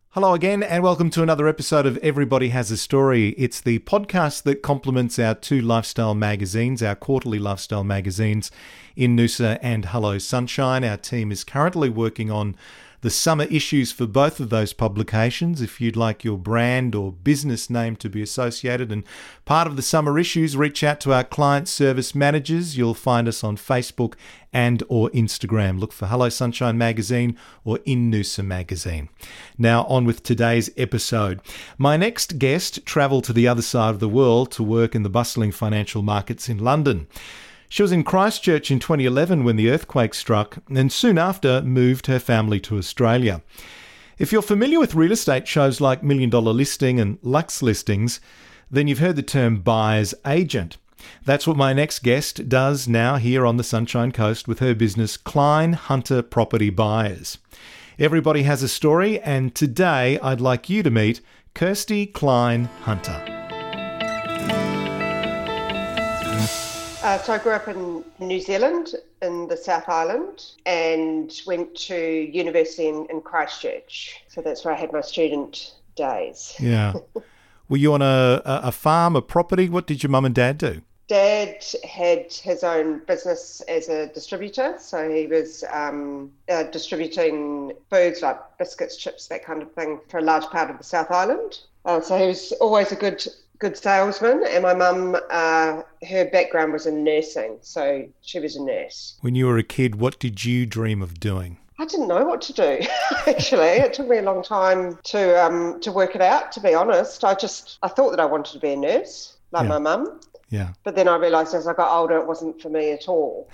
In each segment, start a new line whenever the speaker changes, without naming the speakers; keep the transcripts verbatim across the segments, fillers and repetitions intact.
Hello again, and welcome to another episode of Everybody Has a Story. It's the podcast that complements our two lifestyle magazines, our quarterly lifestyle magazines, In Noosa and Hello Sunshine. Our team is currently working on the summer issues for both of those publications. If you'd like your brand or business name to be associated and part of the summer issues, reach out to our client service managers. You'll find us on Facebook and or Instagram. Look for Hello Sunshine Magazine or In Noosa Magazine. Now on with today's episode. My next guest travelled to the other side of the world to work in the bustling financial markets in London. She was in Christchurch in twenty eleven when the earthquake struck and soon after moved her family to Australia. If you're familiar with real estate shows like Million Dollar Listing and Lux Listings, then you've heard the term buyer's agent. That's what my next guest does now here on the Sunshine Coast with her business Klein Hunter Property Buyers. Everybody has a story, and today I'd like you to meet Kirsty Klein Hunter.
Uh, so I grew up in New Zealand, in the South Island, and went to university in, in Christchurch. So that's where I had my student days.
Yeah. Were you on a, a farm, a property? What did your mum and dad do?
Dad had his own business as a distributor. So he was um, uh, distributing foods like biscuits, chips, that kind of thing for a large part of the South Island. Uh, so he was always a good good salesman, and my mum, uh, her background was in nursing, so she was a nurse.
When you were a kid, what did you dream of doing?
I didn't know what to do, actually. It took me a long time to um, to work it out, to be honest. I just, I thought that I wanted to be a nurse, like
Yeah.
my mum.
Yeah.
But then I realised as I got older, it wasn't for me at all.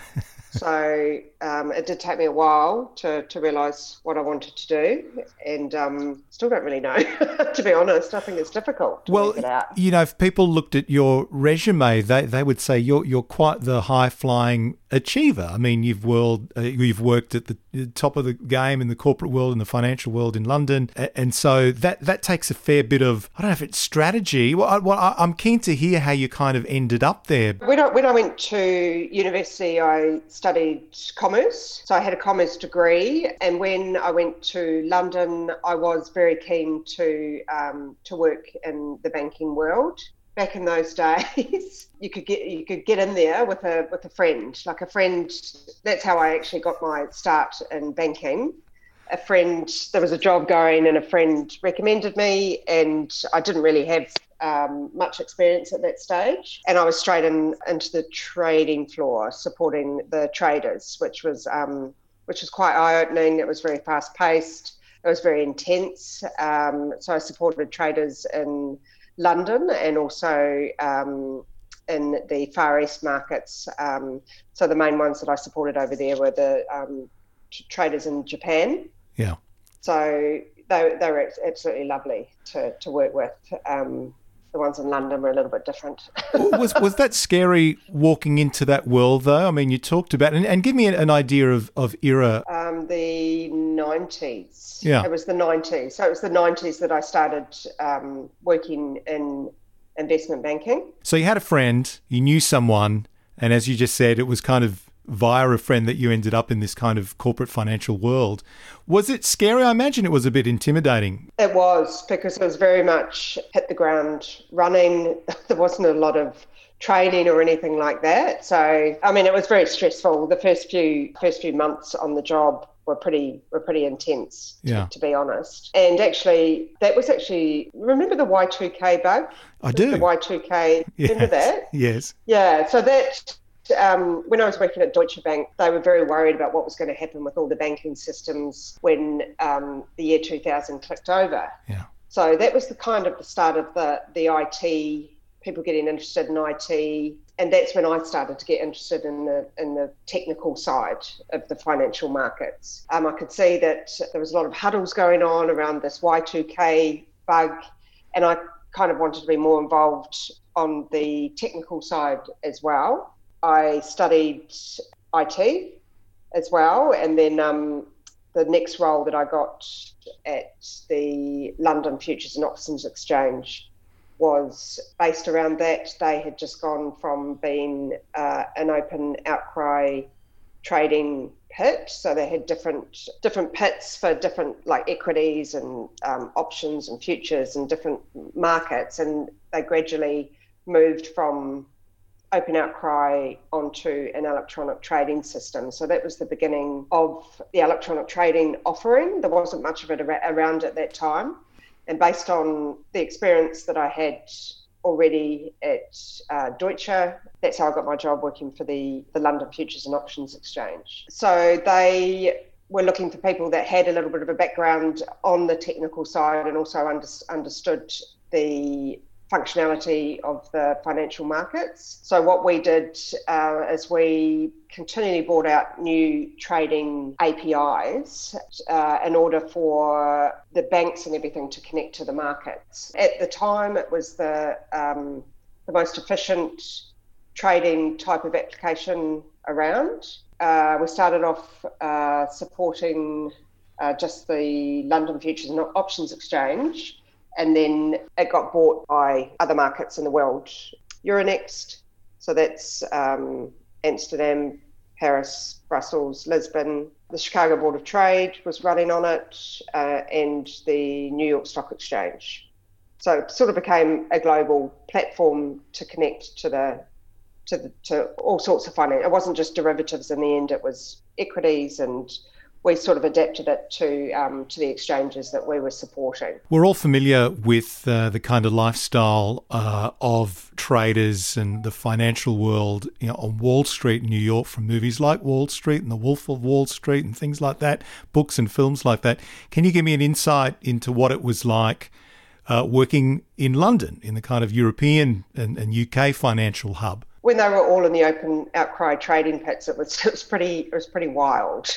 So um, it did take me a while to, to realise what I wanted to do, and um, still don't really know, to be honest. I think it's difficult to
Well,
work it out.
you know, if people looked at your resume, they, they would say you're you're quite the high-flying achiever. I mean, you've world uh, you've worked at the top of the game in the corporate world and the financial world in London, and so that that takes a fair bit of, I don't know if it's strategy. Well, I, well I'm keen to hear how you kind of ended up there.
When I, when I went to university, I studied commerce. So I had a commerce degree. And when I went to London, I was very keen to um, to work in the banking world. Back in those days, you could get you could get in there with a with a friend, like a friend. That's how I actually got my start in banking. A friend, there was a job going, and a friend recommended me, and I didn't really have um, much experience at that stage. And I was straight in into the trading floor, supporting the traders, which was um, which was quite eye-opening. It was very fast-paced. It was very intense. Um, so I supported traders in London and also um, in the Far East markets. Um, so the main ones that I supported over there were the um, t- traders in Japan.
Yeah.
So they, they were absolutely lovely to, to work with. Um, the ones in London were a little bit different.
was was that scary walking into that world, though? I mean, you talked about, and, and give me an, an idea of, of era.
Um, the nineties.
Yeah.
It was the nineties. So it was the nineties that I started um, working in investment banking.
So you had a friend, you knew someone, and as you just said, it was kind of via a friend that you ended up in this kind of corporate financial world. Was it scary? I imagine it was a bit intimidating.
It was, because it was very much hit the ground running. There wasn't a lot of training or anything like that. So, I mean, it was very stressful. The first few first few months on the job were pretty were pretty intense, to,
Yeah.
to be honest. And actually, that was actually, remember the Y two K bug?
I do.
The Y two K, remember
Yes.
that?
Yes.
Yeah, so that, um, when I was working at Deutsche Bank, they were very worried about what was going to happen with all the banking systems when um, the year two thousand clicked over.
Yeah.
So that was the kind of the start of the, the I T, people getting interested in I T. And that's when I started to get interested in the in the technical side of the financial markets. Um, I could see that there was a lot of huddles going on around this Y two K bug, and I kind of wanted to be more involved on the technical side as well. I studied I T as well, and then um, the next role that I got at the London Futures and Options Exchange was based around that. They had just gone from being uh, an open outcry trading pit. So they had different different pits for different like equities and um, options and futures and different markets, and they gradually moved from open outcry onto an electronic trading system. So that was the beginning of the electronic trading offering. There wasn't much of it around at that time. And based on the experience that I had already at uh, Deutsche, that's how I got my job working for the, the London Futures and Options Exchange. So they were looking for people that had a little bit of a background on the technical side and also under, understood the functionality of the financial markets. So what we did uh, is we continually brought out new trading A P Is uh, in order for the banks and everything to connect to the markets. At the time, it was the um, the most efficient trading type of application around. Uh, we started off uh, supporting uh, just the London Futures and Options Exchange, and then it got bought by other markets in the world. Euronext, so that's um, Amsterdam, Paris, Brussels, Lisbon. The Chicago Board of Trade was running on it, uh, and the New York Stock Exchange. So it sort of became a global platform to connect to the to the, to all sorts of finance. It wasn't just derivatives in the end; it was equities, and we sort of adapted it to um, to the exchanges that we were supporting.
We're all familiar with uh, the kind of lifestyle uh, of traders and the financial world, you know, on Wall Street in New York, from movies like Wall Street and The Wolf of Wall Street and things like that, books and films like that. Can you give me an insight into what it was like uh, working in London, in the kind of European and, and U K financial hub?
When they were all in the open outcry trading pits, it was it was pretty it was pretty wild.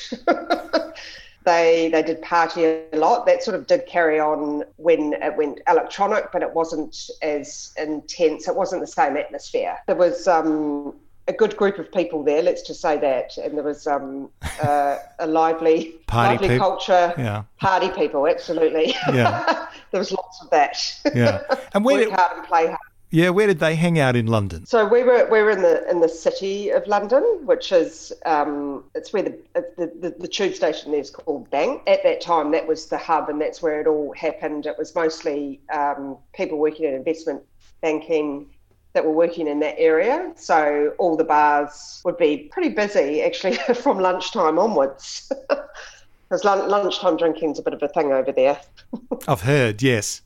they they did party a lot. That sort of did carry on when it went electronic, but it wasn't as intense. It wasn't the same atmosphere. There was um, a good group of people there. Let's just say that, and there was um, uh, a lively
party
lively
peop-
culture.
Yeah.
Party people, absolutely.
Yeah.
There was lots of that.
Yeah. And where
Work
did,
hard and play hard.
Yeah, where did they hang out in London?
So we were we were in the in the city of London, which is um, it's where the, the the the tube station there is called Bank. At that time, that was the hub, and that's where it all happened. It was mostly um, people working in investment banking that were working in that area. So all the bars would be pretty busy actually from lunchtime onwards, because lunchtime drinking's a bit of a thing over there.
I've heard, yes.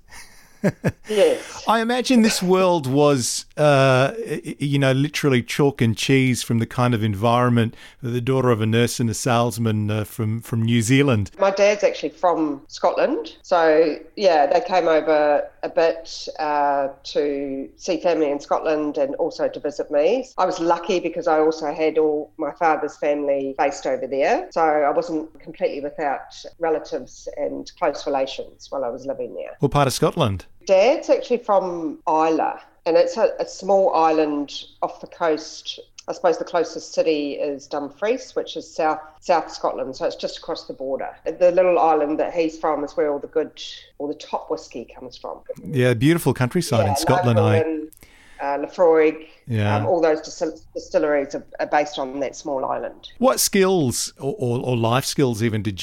Yes.
I imagine this world was, uh, you know, literally chalk and cheese from the kind of environment, the daughter of a nurse and a salesman uh, from, from New Zealand.
My dad's actually from Scotland. So, yeah, they came over a bit uh, to see family in Scotland and also to visit me. I was lucky because I also had all my father's family based over there. So I wasn't completely without relatives and close relations while I was living there.
What part of Scotland?
Dad's actually from Islay, and it's a, a small island off the coast. I suppose the closest city is Dumfries, which is south South Scotland, so it's just across the border. The little island that he's from is where all the good, all the top whiskey comes from.
Yeah, beautiful countryside
yeah,
in Scotland.
I. Uh, Lafroig,
yeah.
um, all those distil- distilleries are, are based on that small island.
What skills or, or, or life skills even did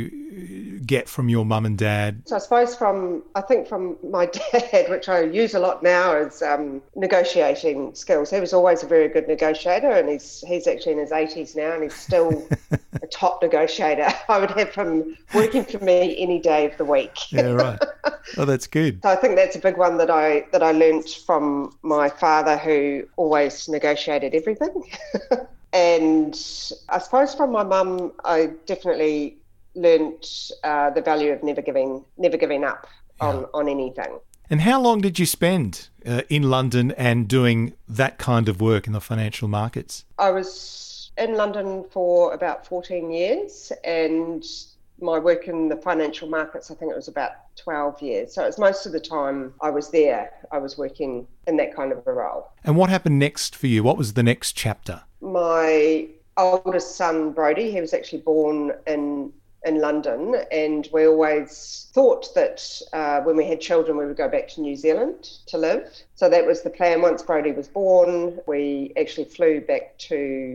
you get from your mum and dad?
So I suppose from, I think from my dad, which I use a lot now, is um, negotiating skills. He was always a very good negotiator, and he's he's actually in his eighties now, and he's still a top negotiator. I would have him working for me any day of the week.
Yeah, right. Oh, that's good.
So I think that's a big one that I that I learnt from my father, who always negotiated everything. And I suppose from my mum, I definitely learnt uh, the value of never giving never giving up on, yeah. on anything.
And how long did you spend uh, in London and doing that kind of work in the financial markets?
I was in London for about fourteen years, and my work in the financial markets, I think it was about twelve years. So it's most of the time I was there, I was working in that kind of a role.
And what happened next for you? What was the next chapter?
My oldest son, Brody, he was actually born in in London, and we always thought that uh, when we had children, we would go back to New Zealand to live. So that was the plan. Once Brody was born, we actually flew back to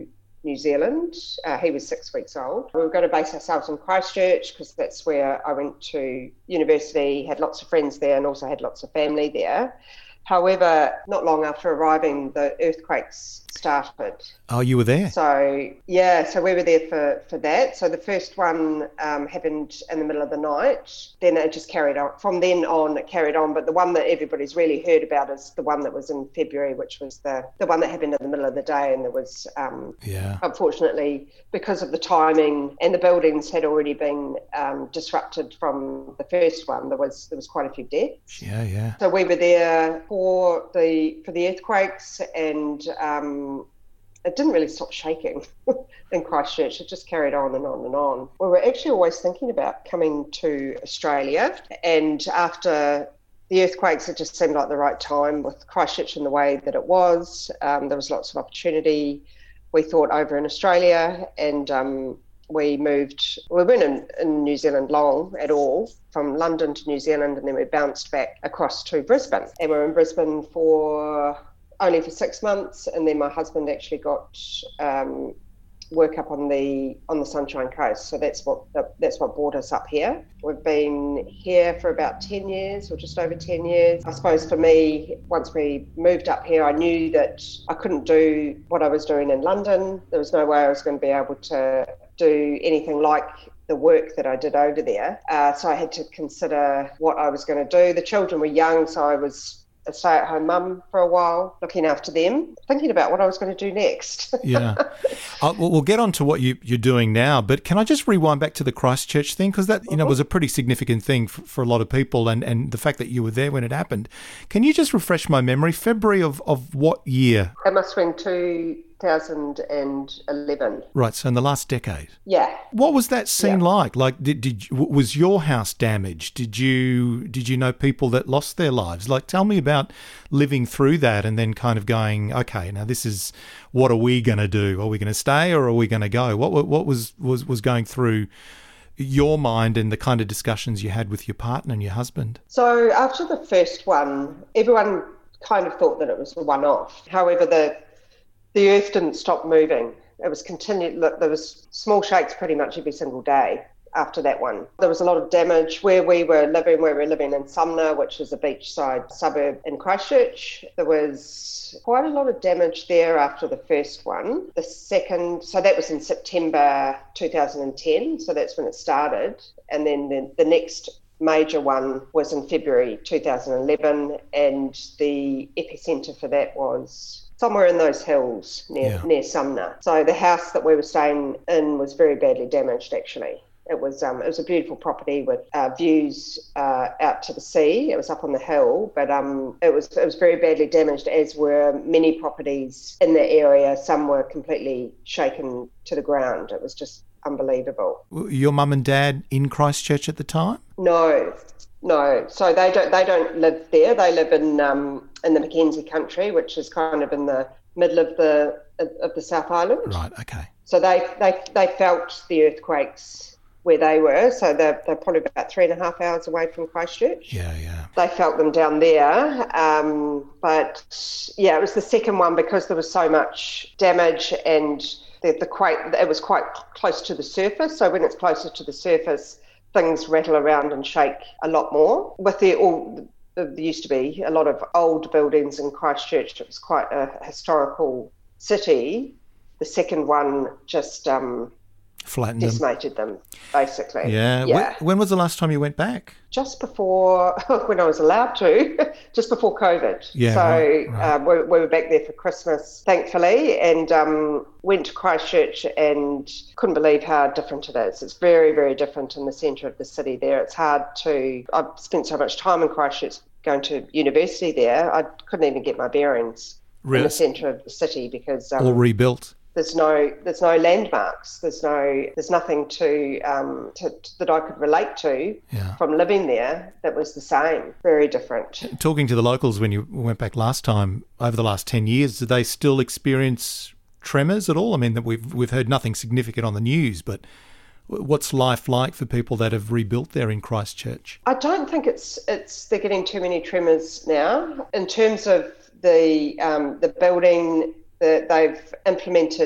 New Zealand. Uh, he was six weeks old. We were going to base ourselves in Christchurch because that's where I went to university, had lots of friends there and also had lots of family there. However, not long after arriving, the earthquakes started.
Oh, you were there?
So, yeah, so we were there for, for that. So the first one um, happened in the middle of the night. Then it just carried on. From then on, it carried on. But the one that everybody's really heard about is the one that was in February, which was the, the one that happened in the middle of the day. And there was, um,
yeah.
unfortunately, because of the timing and the buildings had already been um, disrupted from the first one, there was there was quite a few deaths.
Yeah, yeah.
So we were there for the for the earthquakes, and um, it didn't really stop shaking in Christchurch. It just carried on and on and on. We were actually always thinking about coming to Australia, and after the earthquakes, it just seemed like the right time with Christchurch in the way that it was. Um, there was lots of opportunity, we thought, over in Australia, and um, we moved. We weren't in, in New Zealand long at all, from London to New Zealand, and then we bounced back across to Brisbane. And we were in Brisbane for only for six months, and then my husband actually got um, work up on the on the Sunshine Coast. So that's what that's what brought us up here. We've been here for about ten years, or just over ten years. I suppose for me, once we moved up here, I knew that I couldn't do what I was doing in London. There was no way I was going to be able to do anything like the work that I did over there. Uh, so I had to consider what I was going to do. The children were young, so I was a stay-at-home mum for a while, looking after them, thinking about what I was going to do next.
yeah. Uh, well, we'll get on to what you, you're doing now, but can I just rewind back to the Christchurch thing? Because that, you know, was a pretty significant thing for, for a lot of people, and, and the fact that you were there when it happened. Can you just refresh my memory? February of, of what year?
It must have been two thousand eleven.
Right, so in the last decade.
Yeah.
What was that scene
yeah.
like? Like, did did was your house damaged? Did you did you know people that lost their lives? Like, tell me about living through that and then kind of going, okay, now this is, what are we going to do? Are we going to stay or are we going to go? What what was was was going through your mind and the kind of discussions you had with your partner and your husband?
So after the first one, everyone kind of thought that it was a one-off. However, the The earth didn't stop moving. It was continued. There was small shakes pretty much every single day after that one. There was a lot of damage where we were living. We were living in Sumner, which is a beachside suburb in Christchurch. There was quite a lot of damage there after the first one. The second, so that was in September two thousand ten. So that's when it started. And then the, the next major one was in February two thousand eleven, and the epicentre for that was somewhere in those hills near
yeah.
near Sumner. So the house that we were staying in was very badly damaged, actually. It was um, it was a beautiful property with uh, views uh, out to the sea. It was up on the hill, but um, it was it was very badly damaged, as were many properties in the area. Some were completely shaken to the ground. It was just unbelievable.
Your mum and dad in Christchurch at the time?
No. No, so they don't. They don't live there. They live in um, in the Mackenzie country, which is kind of in the middle of the of the South Island.
Right. Okay.
So they they, they felt the earthquakes where they were. So they're they're probably about three and a half hours away from Christchurch.
Yeah, yeah.
They felt them down there, um, but yeah, it was the second one because there was so much damage and the the quake. It was quite close to the surface. So when it's closer to the surface, things rattle around and shake a lot more. With the all, there used to be a lot of old buildings in Christchurch. It was quite a historical city. The second one just um,
flattened
decimated them, basically.
Yeah.
yeah.
When, when was the last time you went back?
Just before, when I was allowed to, just before COVID.
Yeah,
so
right, right.
Uh, we, we were back there for Christmas, thankfully, and um, went to Christchurch and couldn't believe how different it is. It's very, very different in the centre of the city there. It's hard to, I've spent so much time in Christchurch going to university there, I couldn't even get my bearings
Really?
in the centre of the city because... Um,
All rebuilt?
There's no, there's no landmarks. There's no, there's nothing to, um, to that I could relate to
yeah.
from living there that was the same. Very different.
Talking to the locals when you went back last time, over the last ten years, do they still experience tremors at all? I mean, that we've we've heard nothing significant on the news, but what's life like for people that have rebuilt there in Christchurch?
I don't think it's it's they're getting too many tremors now. In terms of the um, the building. The, they've implemented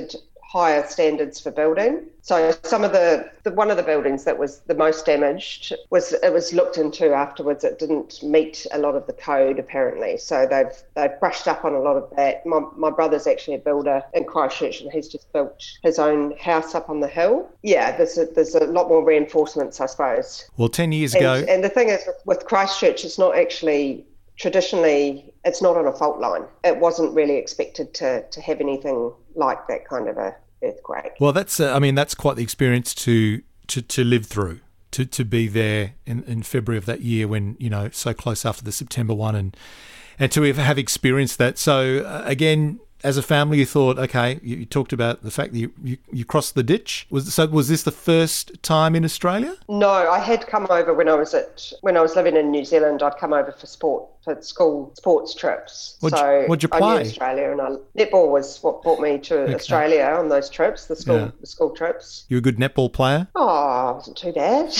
higher standards for building. So some of the, the one of the buildings that was the most damaged was it was looked into afterwards. It didn't meet a lot of the code apparently. So they've they've brushed up on a lot of that. My my brother's actually a builder in Christchurch, and he's just built his own house up on the hill. Yeah, there's a, there's a lot more reinforcements, I suppose.
Well, ten years
and,
ago,
and the thing is with Christchurch, it's not actually traditionally it's not on a fault line. It wasn't really expected to to have anything like that kind of a earthquake.
Well, that's uh, I mean that's quite the experience to to, to live through, to, to be there in, in February of that year when, you know, so close after the September one, and and to have experienced that. So uh, again, as a family, you thought, okay, you, you talked about the fact that you, you, you crossed the ditch. Was so was this the first time in Australia?
No, I had come over when I was at when I was living in New Zealand. I'd come over for sport for school sports trips.
What'd you,
so
what'd you
I
play?
knew Australia, and I, netball was what brought me to
Okay.
Australia on those trips, the school
Yeah.
the school trips.
You a good netball player?
Oh, I wasn't too bad.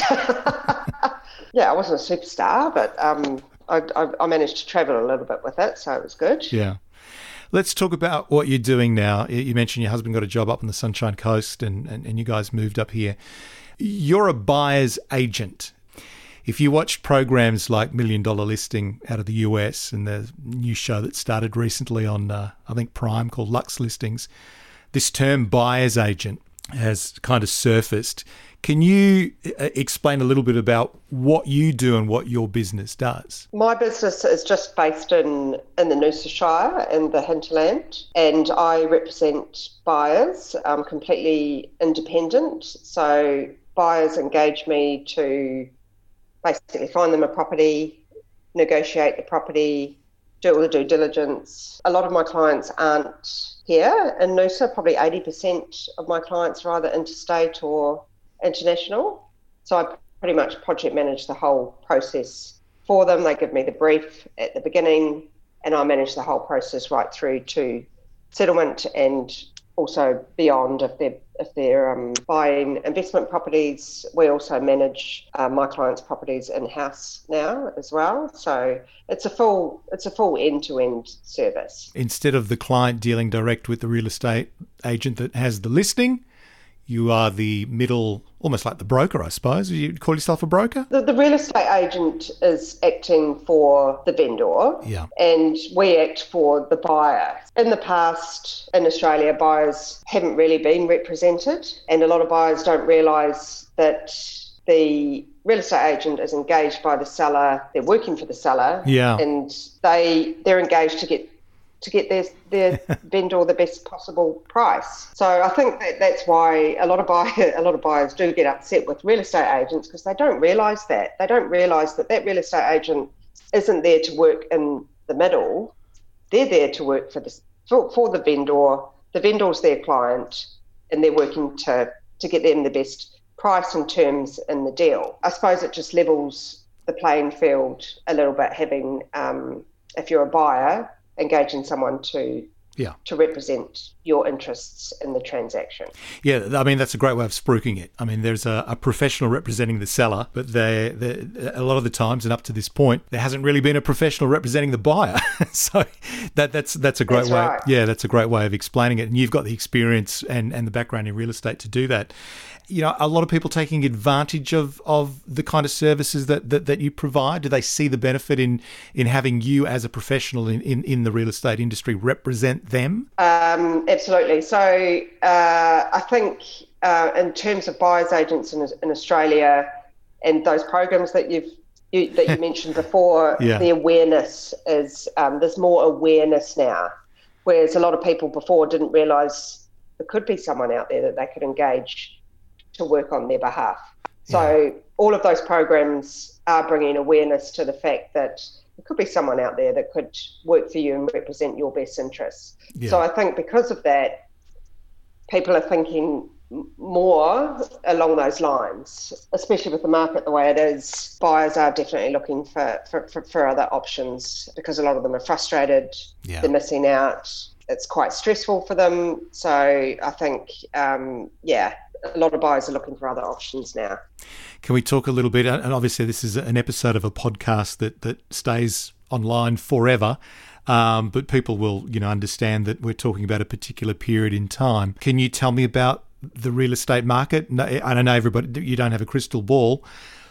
Yeah, I wasn't a superstar, but um, I, I, I managed to travel a little bit with it, so it was good.
Yeah. Let's talk about what you're doing now. You mentioned your husband got a job up on the Sunshine Coast and, and, and you guys moved up here. You're a buyer's agent. If you watch programs like Million Dollar Listing out of the U S and the new show that started recently on, uh, I think, Prime called Lux Listings, this term buyer's agent has kind of surfaced. Can you uh, explain a little bit about what you do and what your business does?
My business is just based in, in the Noosa Shire in the hinterland, and I represent buyers. I'm completely independent. So buyers engage me to basically find them a property, negotiate the property, do all the due diligence. A lot of my clients aren't here in Noosa. Probably eighty percent of my clients are either interstate or international. So I pretty much project manage the whole process for them. They give me the brief at the beginning and I manage the whole process right through to settlement and also beyond. If they're, if they're um, buying investment properties, we also manage uh, my clients' properties in-house now as well. So it's a full it's a full end-to-end service.
Instead of the client dealing direct with the real estate agent that has the listing, you are the middle, almost like the broker, I suppose. You call yourself a broker?
The, the real estate agent is acting for the vendor,
Yeah.
and we act for the buyer. In the past, in Australia, buyers haven't really been represented, and a lot of buyers don't realise that the real estate agent is engaged by the seller. They're working for the seller,
Yeah.
and they they're engaged to get to get their their vendor the best possible price. So I think that that's why a lot of buyer a lot of buyers do get upset with real estate agents, because they don't realise that. They don't realise that that real estate agent isn't there to work in the middle. They're there to work for the for, for the vendor. The vendor's their client, and they're working to to get them the best price and terms in the deal. I suppose it just levels the playing field a little bit, having um, if you're a buyer, engaging someone to
Yeah.
to represent your interests in the transaction.
Yeah, I mean, that's a great way of spruiking it. I mean, there's a, a professional representing the seller, but they, they, a lot of the times, and up to this point, there hasn't really been a professional representing the buyer. So that that's that's a great
That's
way.
right.
Yeah, that's a great way of explaining it. And you've got the experience and, and the background in real estate to do that. You know, a lot of people taking advantage of, of the kind of services that, that, that you provide. Do they see the benefit in, in having you as a professional in, in, in the real estate industry represent them?
Um, absolutely. So uh, I think uh, in terms of buyers agents in, in Australia and those programs that you've you, that you mentioned before,
Yeah.
the awareness is um, there's more awareness now, whereas a lot of people before didn't realise there could be someone out there that they could engage to work on their behalf. So all of those programs are bringing awareness to the fact that there could be someone out there that could work for you and represent your best interests.
Yeah.
So I think because of that, people are thinking m- more along those lines, especially with the market the way it is. Buyers are definitely looking for, for, for, for other options because a lot of them are frustrated,
Yeah.
they're missing out. It's quite stressful for them. So I think, um, yeah, a lot of buyers are looking for other options now.
Can we talk a little bit, and obviously this is an episode of a podcast that, that stays online forever. Um, but people will, you know, understand that we're talking about a particular period in time. Can you tell me about the real estate market? No, I don't know everybody, you don't have a crystal ball,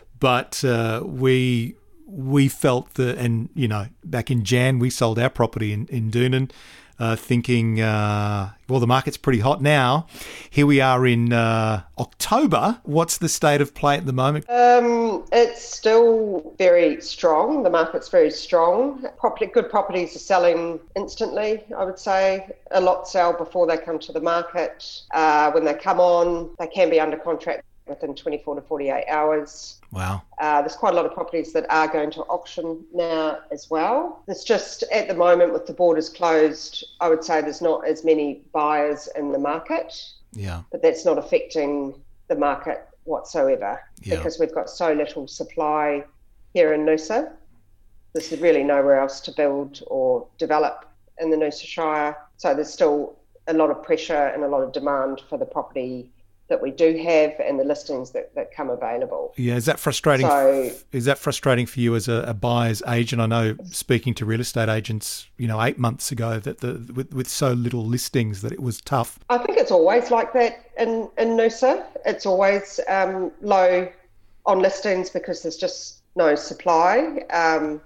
but uh, we we felt that, and, you know, back in Jan, we sold our property in, in Doonan, uh, thinking, uh, well, the market's pretty hot now. Here we are in uh, October. What's the state of play at the moment?
Um, it's still very strong. The market's very strong. Property, good properties are selling instantly, I would say. A lot sell before they come to the market. Uh, when they come on, they can be under contract within twenty-four to forty-eight hours.
Wow.
Uh, there's quite a lot of properties that are going to auction now as well. It's just at the moment with the borders closed, I would say there's not as many buyers in the market.
Yeah.
But that's not affecting the market whatsoever
Yeah.
because we've got so little supply here in Noosa. There's really nowhere else to build or develop in the Noosa Shire. So there's still a lot of pressure and a lot of demand for the property that we do have and the listings that, that come available.
Yeah, is that frustrating?
So,
is that frustrating for you as a, a buyer's agent? I know, speaking to real estate agents, you know, eight months ago, that the with, with so little listings that it was tough.
I think it's always like that in, in Noosa. It's always um, low on listings because there's just no supply. Um,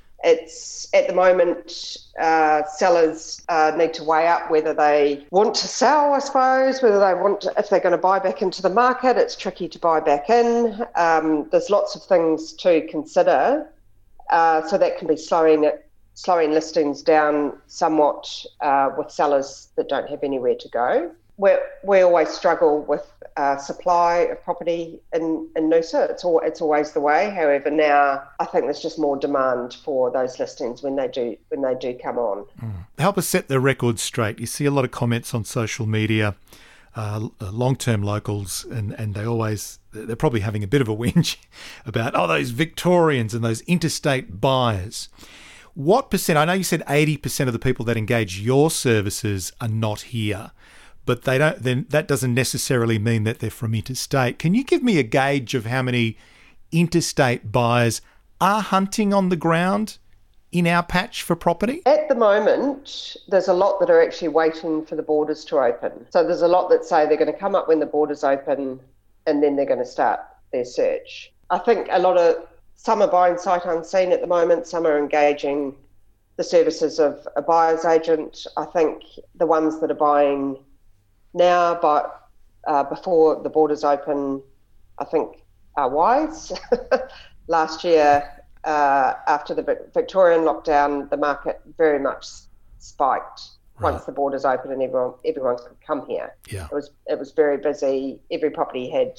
It's at the moment, uh, sellers uh, need to weigh up whether they want to sell, I suppose, whether they want to, if they're going to buy back into the market. It's tricky to buy back in. Um, there's lots of things to consider. Uh, so that can be slowing it, slowing listings down somewhat uh, with sellers that don't have anywhere to go. We're, we always struggle with uh, supply of property in, in Noosa. It's, all, it's always the way. However, now I think there's just more demand for those listings when they do when they do come on.
Mm. Help us set the record straight. You see a lot of comments on social media, uh, long-term locals, and, and they always, they're probably having a bit of a whinge about, oh, those Victorians and those interstate buyers. What percent, I know you said eighty percent of the people that engage your services are not here, but they don't. Then that doesn't necessarily mean that they're from interstate. Can you give me a gauge of how many interstate buyers are hunting on the ground in our patch for property?
At the moment, there's a lot that are actually waiting for the borders to open. So there's a lot that say they're going to come up when the borders open and then they're going to start their search. I think a lot of, some are buying sight unseen at the moment, some are engaging the services of a buyer's agent. I think the ones that are buying now, but uh, before the borders open, I think are wise. Last year, uh, after the Victorian lockdown, the market very much spiked
right.
once the borders opened and everyone everyone could come here.
Yeah.
It was it was very busy. Every property had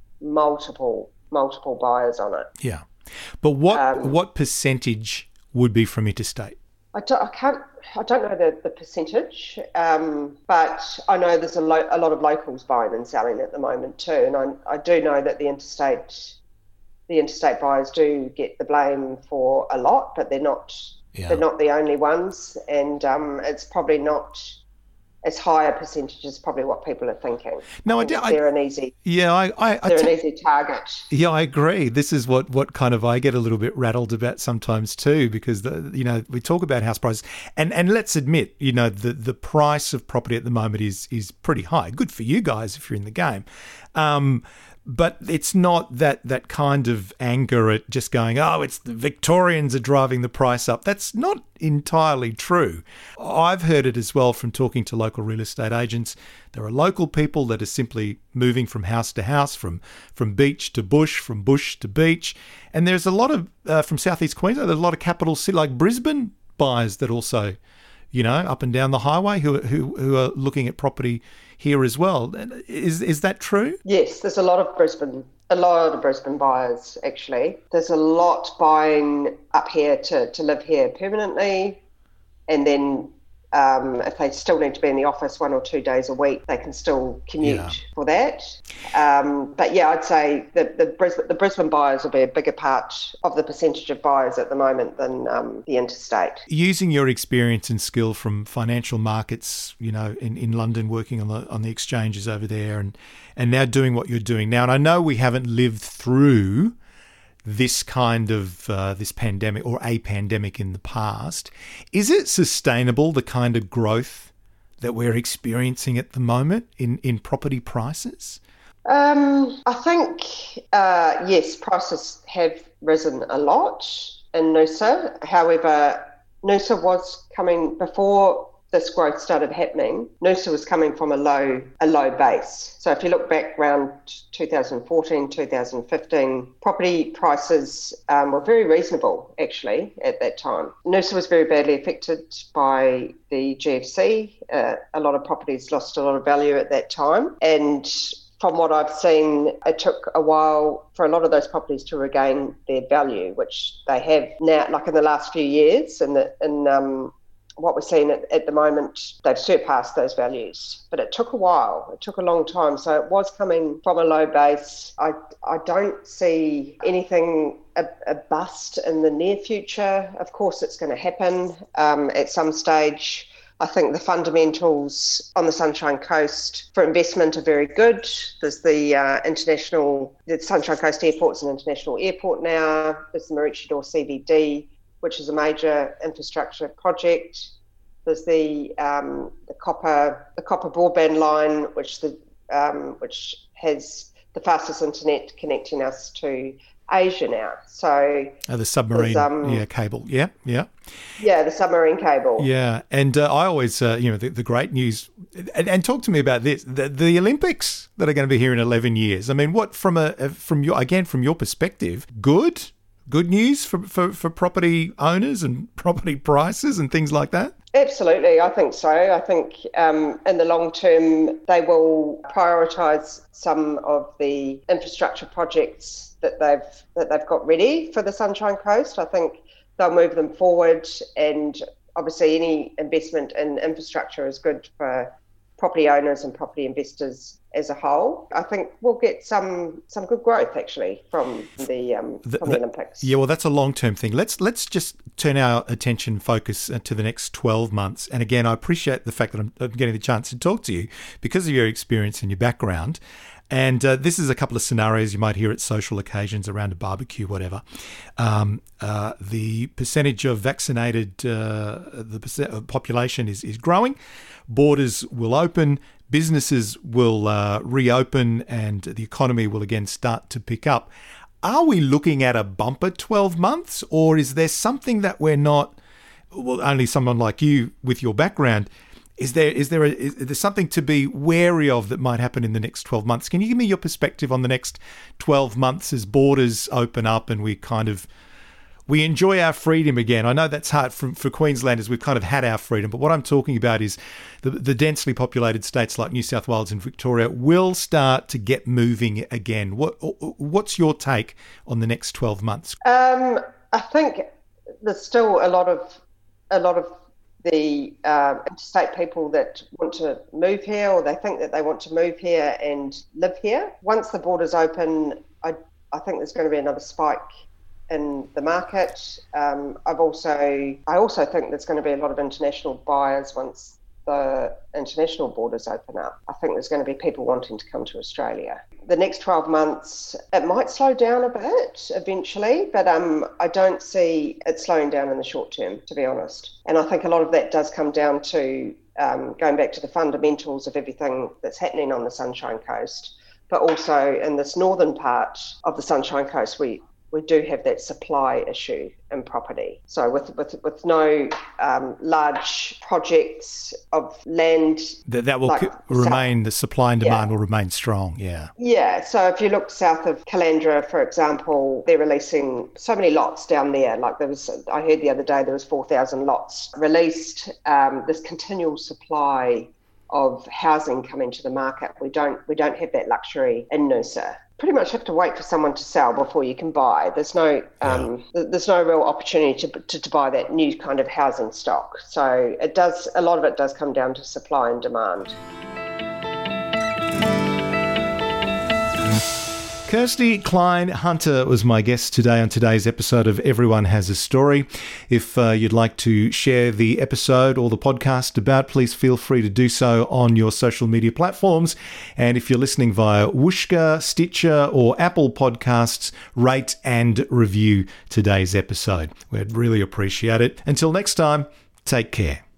multiple multiple buyers on it.
Yeah, but what
Um,
what percentage would be from interstate?
I, don't, I can't. I don't know the, the percentage, um, but I know there's a, lo- a lot of locals buying and selling at the moment too, and I, I do know that the interstate, the interstate buyers do get the blame for a lot, but they're not.
Yeah.
They're not the only ones, and um, it's probably not as high a percentage as probably what people are thinking.
No, I
think
do. I,
They're an easy.
yeah, I, I, I
They're
t-
an easy target.
Yeah, I agree. This is what, what kind of I get a little bit rattled about sometimes too, because the you know we talk about house prices, and, and let's admit, you know, the, the price of property at the moment is is pretty high. Good for you guys if you're in the game, um, but it's not that that kind of anger at just going, oh, it's the Victorians are driving the price up. That's not entirely true. I've heard it as well from talking to local real estate agents. There are local people that are simply moving from house to house, from from beach to bush, from bush to beach. And there's a lot of, uh, from southeast Queensland, there's a lot of capital city like Brisbane buyers that also, you know, up and down the highway who, who, who are looking at property here as well. Is is that true?
Yes, there's a lot of Brisbane, a lot of Brisbane buyers actually. There's a lot buying up here to, to live here permanently, and then um, if they still need to be in the office one or two days a week, they can still commute
Yeah.
for that. Um, but yeah, I'd say the the Brisbane, the Brisbane buyers will be a bigger part of the percentage of buyers at the moment than um, the interstate.
Using your experience and skill from financial markets, you know, in, in London, working on the on the exchanges over there, and and now doing what you're doing now. And I know we haven't lived through this kind of uh, this pandemic or a pandemic in the past. Is it sustainable, the kind of growth that we're experiencing at the moment in, in property prices?
Um, I think, uh, yes, prices have risen a lot in Noosa. However, Noosa was coming before this growth started happening. Noosa was coming from a low a low base. So if you look back around two thousand fourteen, two thousand fifteen, property prices um, were very reasonable actually at that time. Noosa was very badly affected by the G F C. Uh, a lot of properties lost a lot of value at that time, and from what I've seen, it took a while for a lot of those properties to regain their value, which they have now, like in the last few years. And in, in um, what we're seeing at, at the moment, they've surpassed those values. But it took a while. It took a long time. So it was coming from a low base. I, I don't see anything, a, a bust in the near future. Of course, it's going to happen um, at some stage. I think the fundamentals on the Sunshine Coast for investment are very good. There's the uh, international, the Sunshine Coast Airport's an international airport now. There's the Maroochydore C B D, which is a major infrastructure project. There's the um, the copper the copper broadband line, which the um, which has the fastest internet connecting us to Asia now. So
oh, the submarine um, yeah cable yeah yeah
yeah the submarine cable
yeah and uh, I always uh, you know the, the great news and, and talk to me about this the, the Olympics that are going to be here in eleven years. I mean, what from a from your again from your perspective, good good news for, for, for property owners and property prices and things like that?
Absolutely, I think so. I think um, in the long term they will prioritise some of the infrastructure projects that they've that they've got ready for the Sunshine Coast. I think they'll move them forward, and obviously any investment in infrastructure is good for property owners and property investors as a whole. I think we'll get some some good growth actually from the um,
the,
from the, the Olympics.
Yeah, well, that's a long term thing. Let's let's just turn our attention focus to the next twelve months. And again, I appreciate the fact that I'm, I'm getting the chance to talk to you because of your experience and your background. And uh, this is a couple of scenarios you might hear at social occasions around a barbecue, whatever. Um, uh, the percentage of vaccinated, uh, the percent, population is, is growing. Borders will open. Businesses will uh, reopen and the economy will again start to pick up. Are we looking at a bumper twelve months, or is there something that we're not, well, only someone like you with your background, Is there is there a, is there something to be wary of that might happen in the next twelve months? Can you give me your perspective on the next twelve months as borders open up and we kind of we enjoy our freedom again? I know that's hard for, for Queenslanders. We've kind of had our freedom, but what I'm talking about is the, the densely populated states like New South Wales and Victoria will start to get moving again. What what's your take on the next twelve months?
Um, I think there's still a lot of a lot of the uh, interstate people that want to move here, or they think that they want to move here and live here. Once the borders open, I, I think there's going to be another spike in the market. Um, I've also, I also think there's going to be a lot of international buyers once the international borders open up. I think there's going to be people wanting to come to Australia. The next twelve months, it might slow down a bit eventually, but um, I don't see it slowing down in the short term, to be honest. And I think a lot of that does come down to um, going back to the fundamentals of everything that's happening on the Sunshine Coast, but also in this northern part of the Sunshine Coast, we we do have that supply issue in property. So with with, with no um, large projects of land...
That, that will like remain, south, the supply and demand yeah. will remain strong, yeah.
Yeah, so if you look south of Caloundra, for example, they're releasing so many lots down there. Like there was, I heard the other day there was four thousand lots released. Um, this continual supply of housing coming to the market. We don't we don't have that luxury in Noosa. Pretty much have to wait for someone to sell before you can buy. There's no um, yeah. there's no real opportunity to, to to buy that new kind of housing stock. So it does a lot of it does come down to supply and demand.
Kirsty Klein Hunter was my guest today on today's episode of Everyone Has a Story. If uh, you'd like to share the episode or the podcast about, please feel free to do so on your social media platforms. And if you're listening via Whooshkaa, Stitcher or Apple Podcasts, rate and review today's episode. We'd really appreciate it. Until next time, take care.